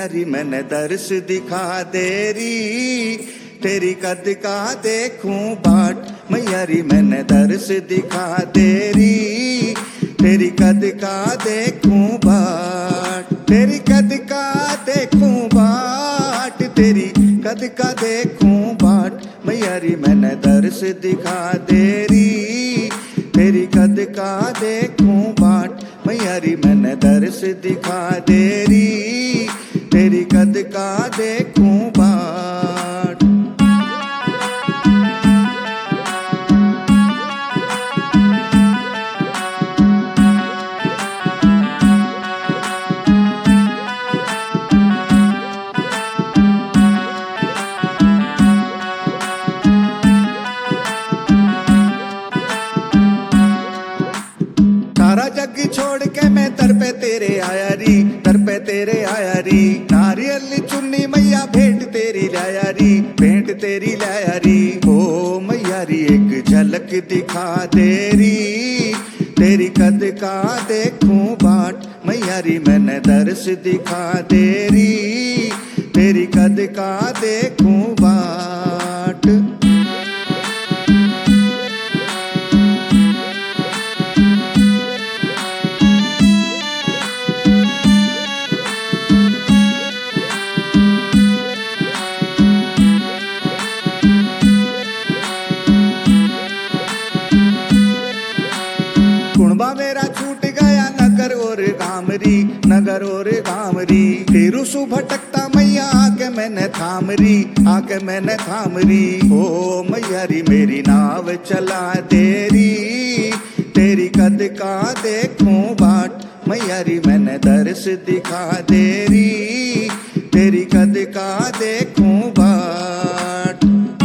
री मैंने दर्श दिखा देरी, तेरी कद का देखूं बाट। मैया री मैंने दर्श दिखा देरी, तेरी कद का देखूं बाट। तेरी कद का देखूं बाट, तेरी कद का देखूं बाट। मैया री मैंने दर्श दिखा देरी, तेरी कद का देखूं बाट। मैया री मैंने दर्श दिखा देरी, तेरी कद का देखूं बाट। सारा जग छोड़ के मैं दर पे तेरे आया री, दर पे तेरे आया री। नारियल चुन्नी मैया भेंट तेरी लाया री, भेंट तेरी लाया री। ओ मैया री एक झलक दिखा देरी, तेरी कद का देखूं बाट। मैया री मैंने दर्श दिखा देरी, तेरी कद का देखूं बाट। कुणबा मेरा छूट गया नगर और गामरी, नगर और गामरी। तेरू सु भटकता मैया आके मैंने थामरी, आके मैंने थामरी। ओ मैया री मेरी नाव चला देरी, तेरी कद का देखूं बाट। मैया री मैंने दर्श दिखा देरी, तेरी कद का देखूं बाट।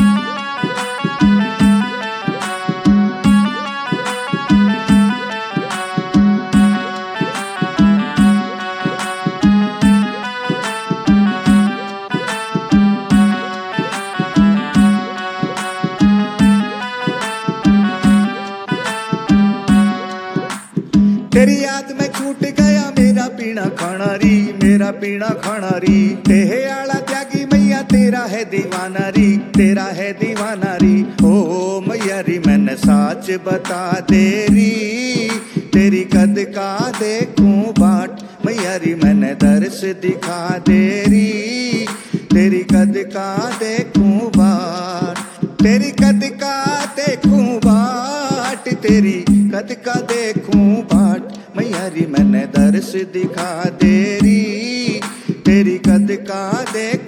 तेरी याद में छूट गया मेरा पीना खाना री, मेरा पीना खाना री। तेहे आला त्यागी मैया तेरा है दीवाना री, तेरा है दीवाना री। ओ मैया री मैंने साच बता देरी, तेरी कद का देखूं बाट। मैया री मैंने दर्श दिखा देरी, तेरी कद का देखूं बाट। तेरी कद का देखूं बाट, तेरी कद का देखूं बाट। मैया री मैंने दर्श दिखा देरी, तेरी कद का देख